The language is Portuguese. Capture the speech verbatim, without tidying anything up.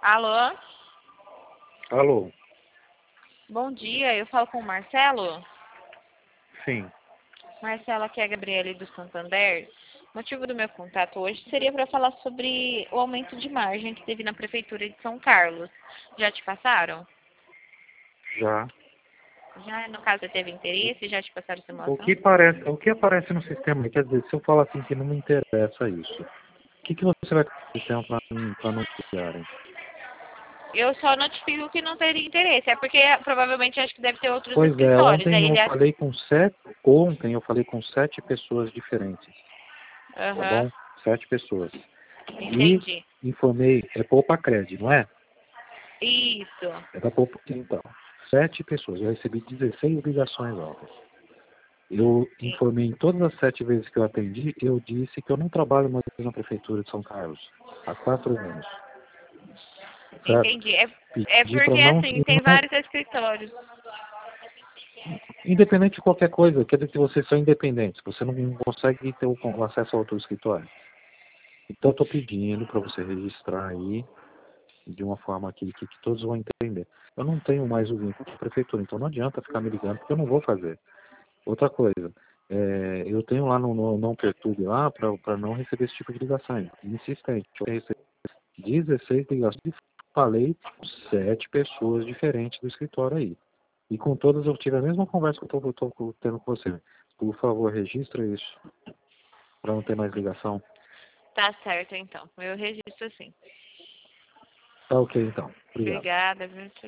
Alô? Alô? Bom dia, eu falo com o Marcelo. Sim. Marcelo, aqui é a Gabriele do Santander. O motivo do meu contato hoje seria para falar sobre o aumento de margem que teve na Prefeitura de São Carlos. Já te passaram? Já. Já, no caso, você teve interesse? Já te passaram essa O informação? que parece, o que aparece no sistema, quer dizer, se eu falar assim que não me interessa isso, o que, que você vai fazer no sistema para não criarem? Eu só notifico que não teria interesse. É porque provavelmente acho que deve ter outros Pois é, escritórios. ontem Aí eu ele... falei com sete, ontem eu falei com sete pessoas diferentes, tá Aham, bom? Sete pessoas. E entendi. informei, é Poupa Cred, não é? Isso. É da Poupa, então, sete pessoas, eu recebi dezesseis ligações ontem. Eu informei em todas as sete vezes que eu atendi, eu disse que eu não trabalho mais na Prefeitura de São Carlos, há quatro anos, certo? Entendi. É, é Pedi para porque, não, assim, tem não, vários escritórios. independente de qualquer coisa, quer dizer que vocês são independentes, você não consegue ter o, o acesso ao outro escritório. Então eu estou pedindo para você registrar aí, de uma forma que, que, que todos vão entender. Eu não tenho mais o vínculo com a Prefeitura, então não adianta ficar me ligando, porque eu não vou fazer. Outra coisa, é, eu tenho lá no, no Não Perturbe lá para não receber esse tipo de ligação. Insistente, eu recebi dezesseis ligações e falei com sete pessoas diferentes do escritório aí. E com todas eu tive a mesma conversa que eu estou tendo com você. Por favor, registra isso para não ter mais ligação. Tá certo, então. Eu registro sim. Tá ok, então. Obrigado. Obrigada, viu?